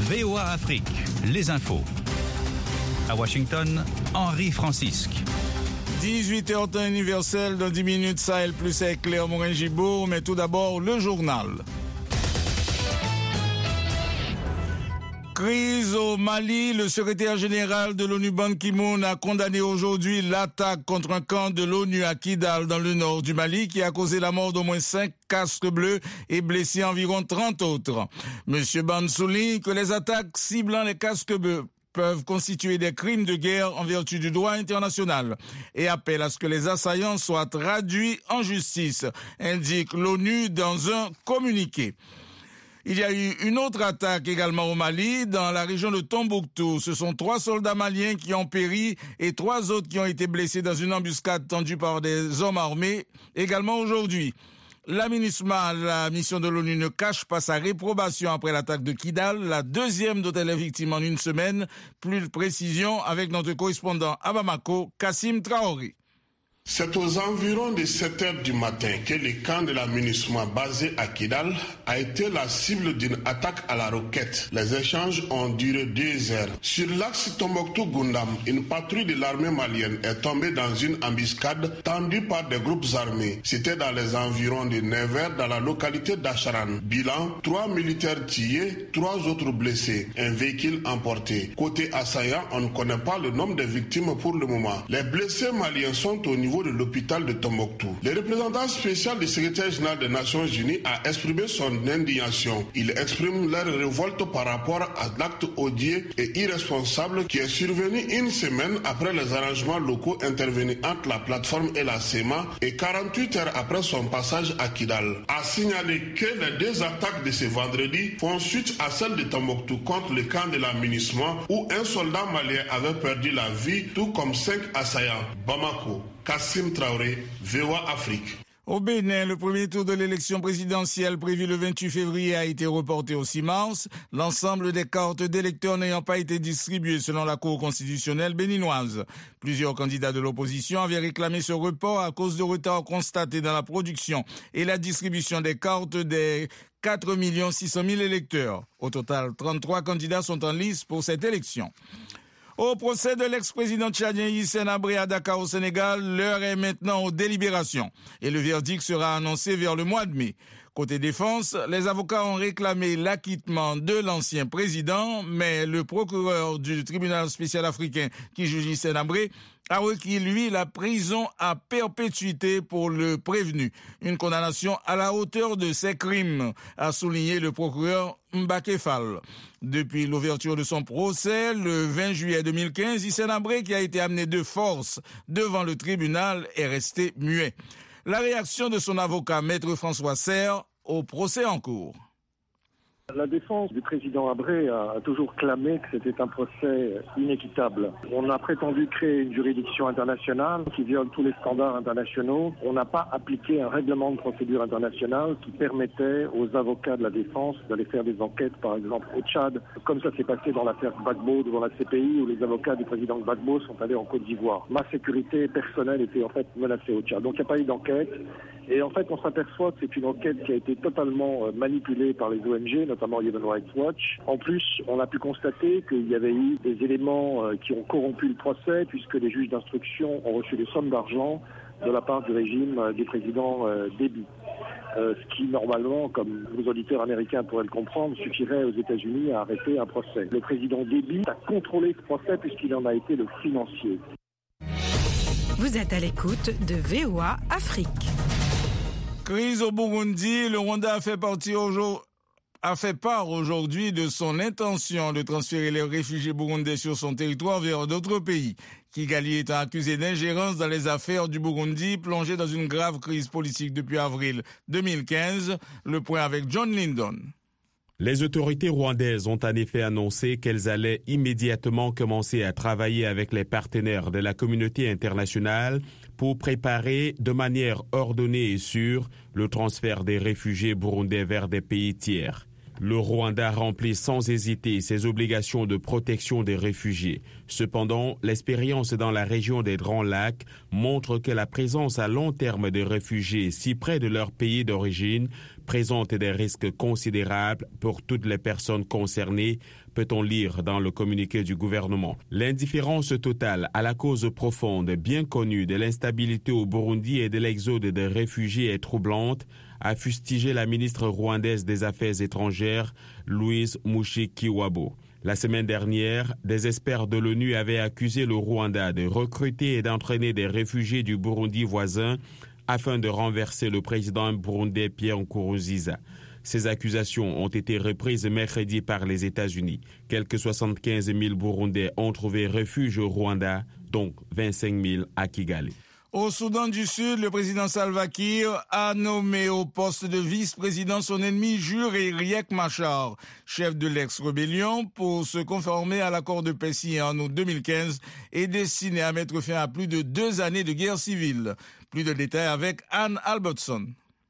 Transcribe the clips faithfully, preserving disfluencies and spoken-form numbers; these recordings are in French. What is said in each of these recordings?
V O A Afrique, les infos. À Washington, Henri Francisque. dix-huit heures temps universel, dans dix minutes, Sahel plus avec Claire Morin-Gibault, mais tout d'abord, le journal. Crise au Mali, le secrétaire général de l'ONU Ban Ki-moon a condamné aujourd'hui l'attaque contre un camp de l'ONU à Kidal dans le nord du Mali qui a causé la mort d'au moins cinq casques bleus et blessé environ trente autres. Monsieur Ban souligne que les attaques ciblant les casques bleus peuvent constituer des crimes de guerre en vertu du droit international et appelle à ce que les assaillants soient traduits en justice, indique l'ONU dans un communiqué. Il y a eu une autre attaque également au Mali, dans la région de Tombouctou. Ce sont trois soldats maliens qui ont péri et trois autres qui ont été blessés dans une embuscade tendue par des hommes armés, également aujourd'hui. La MINUSMA, la mission de l'ONU, ne cache pas sa réprobation après l'attaque de Kidal, la deuxième dont elle est victime en une semaine. Plus de précision avec notre correspondant à Bamako, Kassim Traoré. C'est aux environs de sept heures du matin que le camp de la MINUSMA basé à Kidal a été la cible d'une attaque à la roquette. Les échanges ont duré deux heures. Sur l'axe Tombouctou-Goundam, une patrouille de l'armée malienne est tombée dans une embuscade tendue par des groupes armés. C'était dans les environs de neuf heures dans la localité d'Acharan. Bilan, trois militaires tués, trois autres blessés, un véhicule emporté. Côté assaillant, on ne connaît pas le nombre de victimes pour le moment. Les blessés maliens sont au niveau de l'hôpital de Tombouctou. Le représentant spécial du secrétaire général des Nations Unies a exprimé son indignation. Il exprime leur révolte par rapport à l'acte odieux et irresponsable qui est survenu une semaine après les arrangements locaux intervenus entre la plateforme et la S E M A et quarante-huit heures après son passage à Kidal. A signalé que les deux attaques de ce vendredi font suite à celle de Tombouctou contre le camp de la MINUSMA où un soldat malien avait perdu la vie, tout comme cinq assaillants. Bamako, Kassim Traoré, V O A Afrique. Au Bénin, le premier tour de l'élection présidentielle prévu le vingt-huit février a été reporté au six mars. L'ensemble des cartes d'électeurs n'ayant pas été distribuées selon la Cour constitutionnelle béninoise. Plusieurs candidats de l'opposition avaient réclamé ce report à cause de retards constatés dans la production et la distribution des cartes des quatre millions six cent mille électeurs. Au total, trente-trois candidats sont en lice pour cette élection. Au procès de l'ex-président tchadien Hissène Habré à Dakar au Sénégal, l'heure est maintenant aux délibérations et le verdict sera annoncé vers le mois de mai. Côté défense, les avocats ont réclamé l'acquittement de l'ancien président, mais le procureur du tribunal spécial africain qui juge Hissène Habré a requis, lui, la prison à perpétuité pour le prévenu. Une condamnation à la hauteur de ses crimes, a souligné le procureur Mbaké Fall. Depuis l'ouverture de son procès, le vingt juillet deux mille quinze, Hissène Habré, qui a été amené de force devant le tribunal, est resté muet. La réaction de son avocat, Maître François Serre, au procès en cours. La défense du président Habré a toujours clamé que c'était un procès inéquitable. On a prétendu créer une juridiction internationale qui viole tous les standards internationaux. On n'a pas appliqué un règlement de procédure internationale qui permettait aux avocats de la défense d'aller faire des enquêtes, par exemple au Tchad, comme ça s'est passé dans l'affaire Gbagbo devant la C P I, où les avocats du président Gbagbo sont allés en Côte d'Ivoire. Ma sécurité personnelle était en fait menacée au Tchad. Donc il n'y a pas eu d'enquête. Et en fait, on s'aperçoit que c'est une enquête qui a été totalement manipulée par les O N G, notamment Human Rights Watch. En plus, on a pu constater qu'il y avait eu des éléments qui ont corrompu le procès, puisque les juges d'instruction ont reçu des sommes d'argent de la part du régime du président Déby. Euh, ce qui, normalement, comme les auditeurs américains pourraient le comprendre, suffirait aux États-Unis à arrêter un procès. Le président Déby a contrôlé ce procès puisqu'il en a été le financier. Vous êtes à l'écoute de V O A Afrique. Crise au Burundi, le Rwanda a fait partie aujourd'hui. a fait part aujourd'hui de son intention de transférer les réfugiés burundais sur son territoire vers d'autres pays. Kigali est accusé d'ingérence dans les affaires du Burundi, plongé dans une grave crise politique depuis avril deux mille quinze. Le point avec John Lyndon. Les autorités rwandaises ont en effet annoncé qu'elles allaient immédiatement commencer à travailler avec les partenaires de la communauté internationale pour préparer de manière ordonnée et sûre le transfert des réfugiés burundais vers des pays tiers. Le Rwanda remplit sans hésiter ses obligations de protection des réfugiés. Cependant, l'expérience dans la région des Grands Lacs montre que la présence à long terme des réfugiés si près de leur pays d'origine présente des risques considérables pour toutes les personnes concernées, peut-on lire dans le communiqué du gouvernement. L'indifférence totale à la cause profonde, bien connue de l'instabilité au Burundi et de l'exode des réfugiés est troublante, a fustigé la ministre rwandaise des Affaires étrangères, Louise Mushikiwabo. La semaine dernière, des experts de l'ONU avaient accusé le Rwanda de recruter et d'entraîner des réfugiés du Burundi voisin afin de renverser le président burundais Pierre Nkurunziza. Ces accusations ont été reprises mercredi par les États-Unis. Quelques soixante-quinze mille Burundais ont trouvé refuge au Rwanda, dont vingt-cinq mille à Kigali. Au Soudan du Sud, le président Salva Kiir a nommé au poste de vice-président son ennemi juré Riek Machar, chef de l'ex-rébellion, pour se conformer à l'accord de paix signé en août deux mille quinze et destiné à mettre fin à plus de deux années de guerre civile. Plus de détails avec Anne Albertson.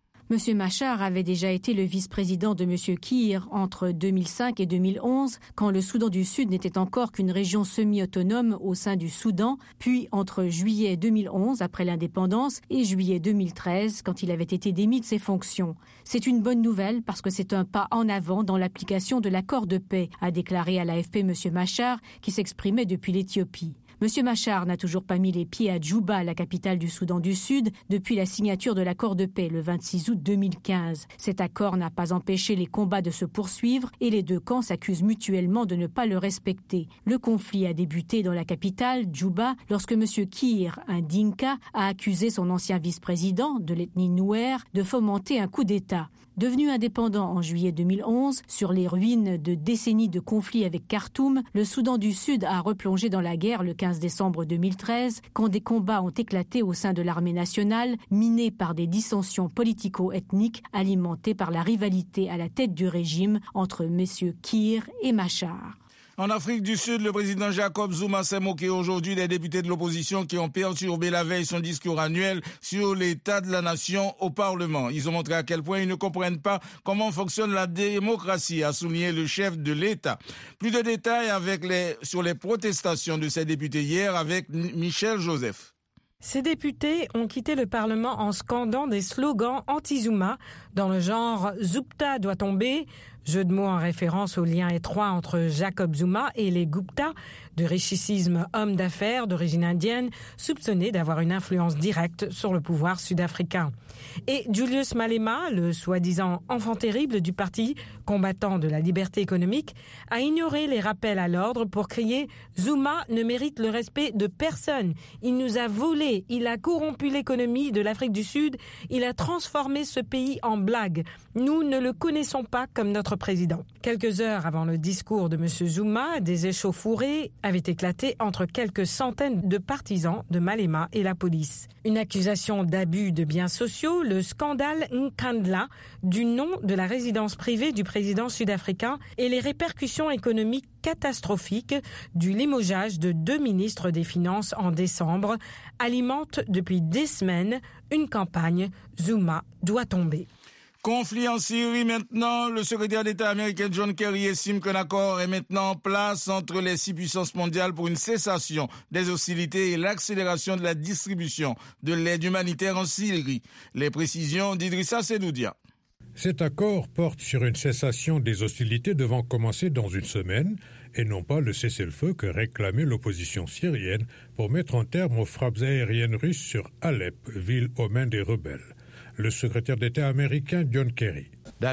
M. Machar avait déjà été le vice-président de M. Kiir entre deux mille cinq et deux mille onze, quand le Soudan du Sud n'était encore qu'une région semi-autonome au sein du Soudan, puis entre juillet deux mille onze, après l'indépendance, et juillet deux mille treize, quand il avait été démis de ses fonctions. C'est une bonne nouvelle parce que c'est un pas en avant dans l'application de l'accord de paix, a déclaré à l'A F P M. Machar, qui s'exprimait depuis l'Éthiopie. M. Machar n'a toujours pas mis les pieds à Djouba, la capitale du Soudan du Sud, depuis la signature de l'accord de paix le vingt-six août deux mille quinze. Cet accord n'a pas empêché les combats de se poursuivre et les deux camps s'accusent mutuellement de ne pas le respecter. Le conflit a débuté dans la capitale, Djouba, lorsque M. Kiir, un Dinka, a accusé son ancien vice-président de l'ethnie Nouer de fomenter un coup d'État. Devenu indépendant en juillet deux mille onze, sur les ruines de décennies de conflits avec Khartoum, le Soudan du Sud a replongé dans la guerre le quinze décembre deux mille treize, quand des combats ont éclaté au sein de l'armée nationale, minés par des dissensions politico-ethniques alimentées par la rivalité à la tête du régime entre M. Kiir et Machar. En Afrique du Sud, le président Jacob Zuma s'est moqué aujourd'hui des députés de l'opposition qui ont perturbé la veille son discours annuel sur l'état de la nation au Parlement. Ils ont montré à quel point ils ne comprennent pas comment fonctionne la démocratie, a souligné le chef de l'État. Plus de détails avec les, sur les protestations de ces députés hier avec Michel Joseph. Ces députés ont quitté le Parlement en scandant des slogans anti-Zuma dans le genre « Zupta doit tomber », jeu de mots en référence au lien étroit entre Jacob Zuma et les Gupta, de richicisme homme d'affaires d'origine indienne, soupçonnés d'avoir une influence directe sur le pouvoir sud-africain. Et Julius Malema, le soi-disant enfant terrible du parti combattant de la liberté économique, a ignoré les rappels à l'ordre pour crier « Zuma ne mérite le respect de personne. Il nous a volé, il a corrompu l'économie de l'Afrique du Sud, il a transformé ce pays en blague. Nous ne le connaissons pas comme notre président. » Quelques heures avant le discours de M. Zuma, des échauffourées avaient éclaté entre quelques centaines de partisans de Malema et la police. Une accusation d'abus de biens sociaux, le scandale Nkandla, du nom de la résidence privée du président sud-africain et les répercussions économiques catastrophiques du limogeage de deux ministres des Finances en décembre alimentent depuis des semaines une campagne « Zuma doit tomber ». Conflit en Syrie maintenant, le secrétaire d'État américain John Kerry estime qu'un accord est maintenant en place entre les six puissances mondiales pour une cessation des hostilités et l'accélération de la distribution de l'aide humanitaire en Syrie. Les précisions d'Idrissa Sedoudia. Cet accord porte sur une cessation des hostilités devant commencer dans une semaine et non pas le cessez-le-feu que réclamait l'opposition syrienne pour mettre un terme aux frappes aériennes russes sur Alep, ville aux mains des rebelles. Le secrétaire d'État américain John Kerry.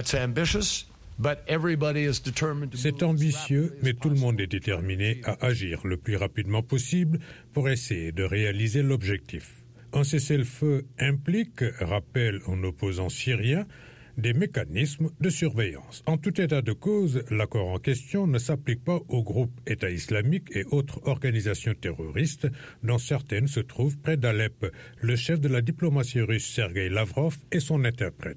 C'est ambitieux, mais tout le monde est déterminé à agir le plus rapidement possible pour essayer de réaliser l'objectif. Un cessez-le-feu implique, rappelle un opposant syrien, des mécanismes de surveillance. En tout état de cause, l'accord en question ne s'applique pas au groupe État islamique et autres organisations terroristes, dont certaines se trouvent près d'Alep. Le chef de la diplomatie russe, Sergei Lavrov, est son interprète.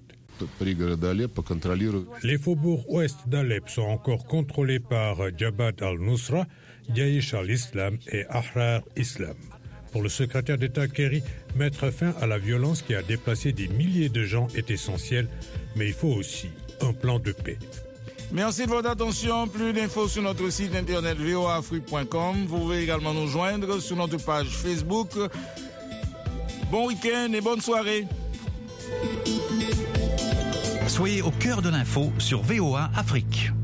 Les faubourgs ouest d'Alep sont encore contrôlés par Jabhat al-Nusra, Daesh al-Islam et Ahrar Islam. Pour le secrétaire d'État Kerry, mettre fin à la violence qui a déplacé des milliers de gens est essentiel, mais il faut aussi un plan de paix. Merci de votre attention. Plus d'infos sur notre site internet v o a afrique point com. Vous pouvez également nous joindre sur notre page Facebook. Bon week-end et bonne soirée. Soyez au cœur de l'info sur V O A Afrique.